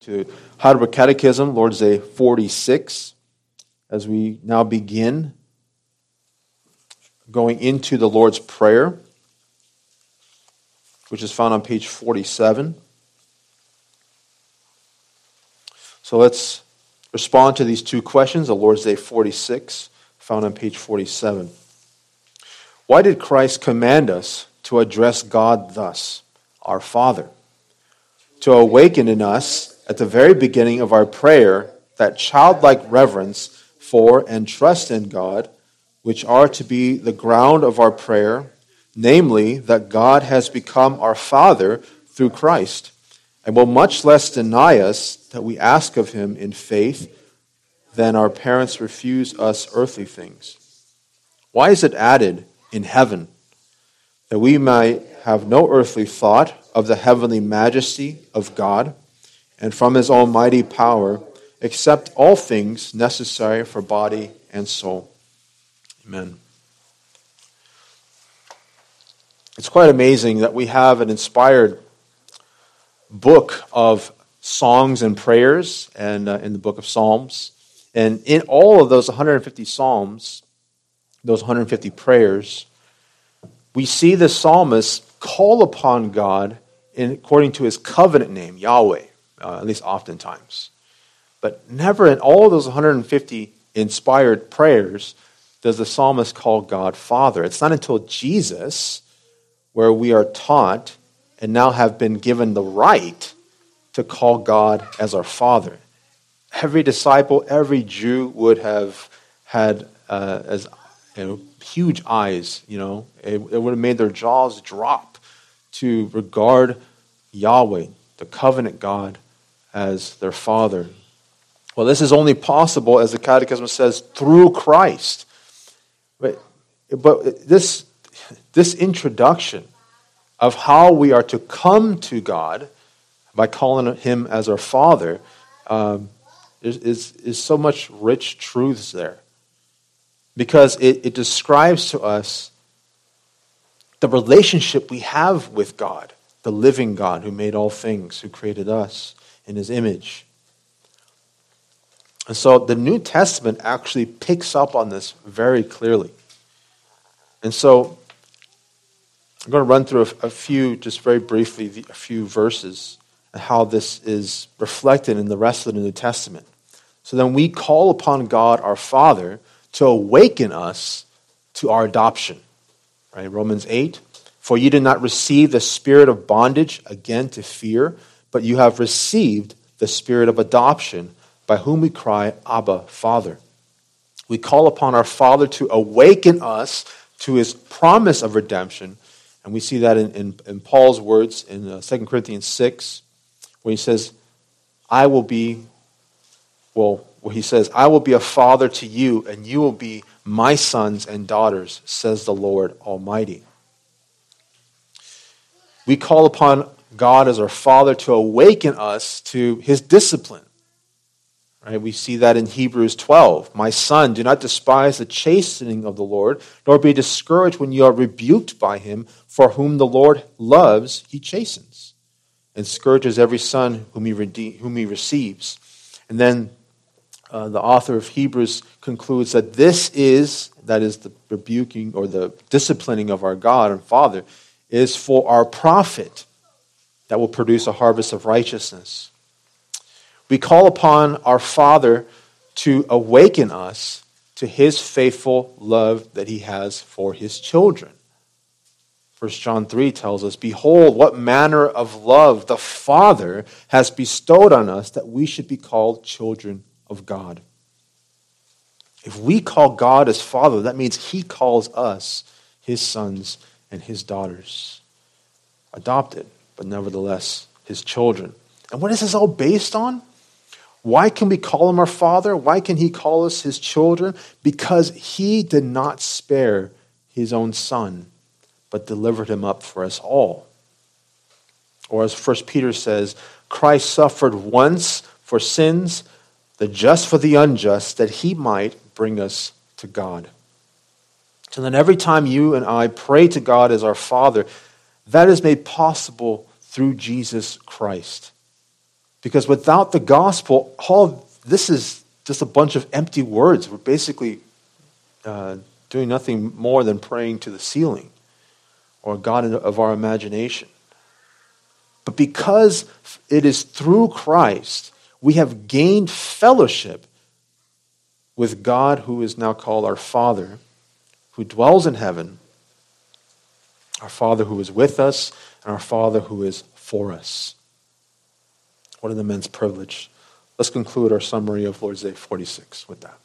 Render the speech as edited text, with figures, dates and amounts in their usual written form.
To Heidelberg Catechism, Lord's Day 46, as we now begin going into the Lord's Prayer, which is found on page 47. So let's respond to these two questions of Lord's Day 46, found on page 47. Why did Christ command us to address God thus, our Father? To awaken in us at the very beginning of our prayer that childlike reverence for and trust in God, which are to be the ground of our prayer, namely that God has become our Father through Christ, and will much less deny us that we ask of him in faith than our parents refuse us earthly things. Why is it added in heaven? That we might have no earthly thought of the heavenly majesty of God, and from his almighty power, accept all things necessary for body and soul. Amen. It's quite amazing that we have an inspired book of songs and prayers and in the book of Psalms. And in all of those 150 Psalms, those 150 prayers, we see the psalmist call upon God according to his covenant name, Yahweh. At least oftentimes. But never in all of those 150 inspired prayers does the psalmist call God Father. It's not until Jesus where we are taught and now have been given the right to call God as our Father. Every disciple, every Jew would have had huge eyes. It would have made their jaws drop to regard Yahweh, the covenant God, as their Father. Well, this is only possible, as the Catechism says, through Christ. But this introduction of how we are to come to God by calling him as our Father is so much rich truths there. Because it describes to us the relationship we have with God, the living God who made all things, who created us in his image. And so the New Testament actually picks up on this very clearly. And so I'm going to run through a few, just very briefly, a few verses and how this is reflected in the rest of the New Testament. So then we call upon God our Father to awaken us to our adoption. Right? Romans 8, for you did not receive the spirit of bondage again to fear, but you have received the spirit of adoption, by whom we cry, Abba, Father. We call upon our Father to awaken us to his promise of redemption. And we see that in Paul's words in 2 Corinthians 6, where he says, I will be a father to you, and you will be my sons and daughters, says the Lord Almighty. We call upon God as our Father to awaken us to his discipline. Right? We see that in Hebrews 12. My son, do not despise the chastening of the Lord, nor be discouraged when you are rebuked by him, for whom the Lord loves, he chastens, and scourges every son whom he receives. And then the author of Hebrews concludes that that is the rebuking or the disciplining of our God and Father, is for our profit, that will produce a harvest of righteousness. We call upon our Father to awaken us to his faithful love that he has for his children. 1 John 3 tells us, behold, what manner of love the Father has bestowed on us that we should be called children of God. If we call God as Father, that means he calls us his sons and his daughters. Adopted, but nevertheless his children. And what is this all based on? Why can we call him our Father? Why can he call us his children? Because he did not spare his own Son, but delivered him up for us all. Or as 1 Peter says, Christ suffered once for sins, the just for the unjust, that he might bring us to God. So then every time you and I pray to God as our Father, that is made possible through Jesus Christ. Because without the gospel, all this is just a bunch of empty words. We're basically doing nothing more than praying to the ceiling or God of our imagination. But because it is through Christ, we have gained fellowship with God, who is now called our Father, who dwells in heaven, our Father who is with us, and our Father who is for us. What an immense privilege. Let's conclude our summary of Lord's Day 46 with that.